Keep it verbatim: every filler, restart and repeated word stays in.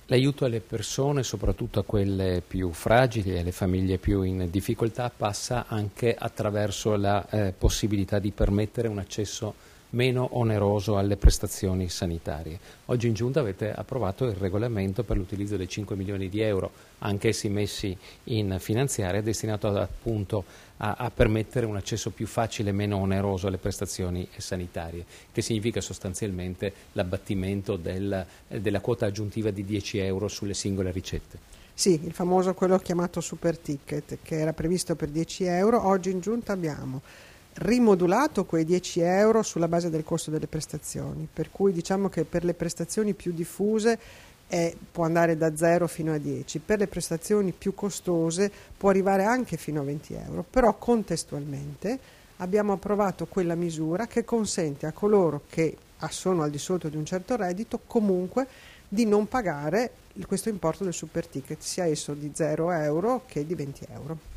L'aiuto alle persone, soprattutto a quelle più fragili e alle famiglie più in difficoltà, passa anche attraverso la eh, possibilità di permettere un accesso meno oneroso alle prestazioni sanitarie. Oggi in Giunta avete approvato il regolamento per l'utilizzo dei cinque milioni di euro, anch'essi messi in finanziaria, destinato ad, appunto a, a permettere un accesso più facile e meno oneroso alle prestazioni sanitarie, che significa sostanzialmente l'abbattimento del, della quota aggiuntiva di dieci euro sulle singole ricette. Sì, il famoso quello chiamato super ticket, che era previsto per dieci euro. Oggi in Giunta abbiamo rimodulato quei dieci euro sulla base del costo delle prestazioni, per cui diciamo che per le prestazioni più diffuse eh, può andare da zero fino a dieci, per le prestazioni più costose può arrivare anche fino a venti euro, però contestualmente abbiamo approvato quella misura che consente a coloro che sono al di sotto di un certo reddito comunque di non pagare questo importo del super ticket, sia esso di zero euro che di venti euro.